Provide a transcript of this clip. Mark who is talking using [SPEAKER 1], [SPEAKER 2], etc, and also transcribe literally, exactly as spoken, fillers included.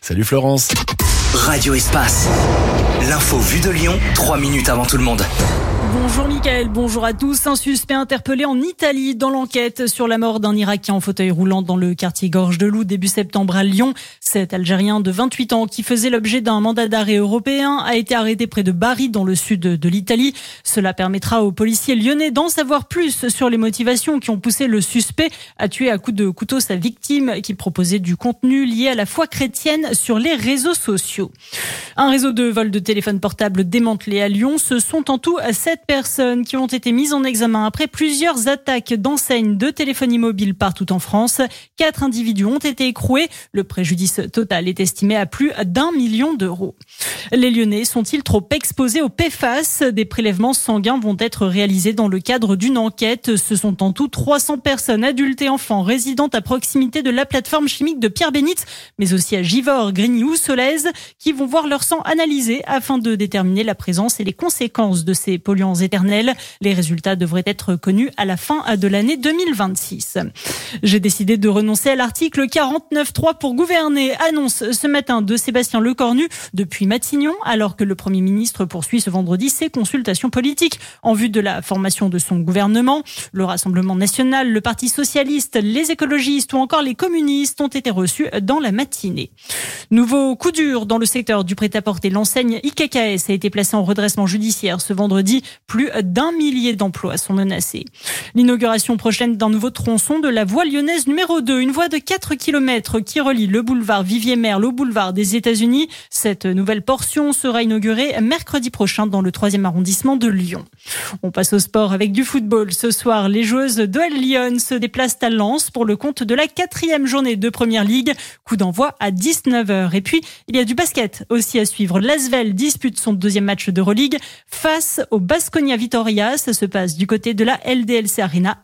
[SPEAKER 1] Salut Florence.
[SPEAKER 2] Radio Espace. L'info vue de Lyon, trois minutes avant tout le monde.
[SPEAKER 3] Bonjour Mickaël, bonjour à tous. Un suspect interpellé en Italie dans l'enquête sur la mort d'un Irakien en fauteuil roulant dans le quartier Gorge de Loup début septembre à Lyon. Cet Algérien de vingt-huit ans qui faisait l'objet d'un mandat d'arrêt européen a été arrêté près de Bari dans le sud de l'Italie. Cela permettra aux policiers lyonnais d'en savoir plus sur les motivations qui ont poussé le suspect à tuer à coups de couteau sa victime qui proposait du contenu lié à la foi chrétienne sur les réseaux sociaux. Un réseau de vols de téléphones portables démantelé à Lyon. Ce sont en tout sept personnes qui ont été mises en examen après plusieurs attaques d'enseignes de téléphonie mobile partout en France. Quatre individus ont été écroués. Le préjudice total est estimé à plus d'un million d'euros. Les Lyonnais sont-ils trop exposés au P F A S ? Des prélèvements sanguins vont être réalisés dans le cadre d'une enquête. Ce sont en tout trois cents personnes, adultes et enfants, résidant à proximité de la plateforme chimique de Pierre-Bénite, mais aussi à Givors, Grigny ou Solèze, qui vont voir leur sang analysé afin de déterminer la présence et les conséquences de ces polluants éternels. Les résultats devraient être connus à la fin de l'année deux mille vingt-six. J'ai décidé de renoncer à l'article quarante-neuf trois pour gouverner, annonce ce matin de Sébastien Lecornu depuis Matignon, alors que le Premier ministre poursuit ce vendredi ses consultations politiques en vue de la formation de son gouvernement. Le Rassemblement national, le Parti socialiste, les écologistes ou encore les communistes ont été reçus dans la matinée. Nouveau coup dur dans le secteur du prêt-à-porter. L'enseigne I K K S a été placée en redressement judiciaire ce vendredi. Plus d'un millier d'emplois sont menacés. L'inauguration prochaine d'un nouveau tronçon de la voie lyonnaise numéro deux, une voie de quatre kilomètres qui relie le boulevard Vivier-Merle au boulevard des États-Unis. Cette nouvelle portion sera inaugurée mercredi prochain dans le troisième arrondissement de Lyon. On passe au sport avec du football. Ce soir, les joueuses de l'O L Lyon se déplacent à Lens pour le compte de la quatrième journée de Première Ligue. Coup d'envoi à dix-neuf heures. Et puis, il y a du basket aussi à suivre. L'Asvel dispute son deuxième match d'Euroleague face au Baskonia Vitoria. Ça se passe du côté de la L D L C Arena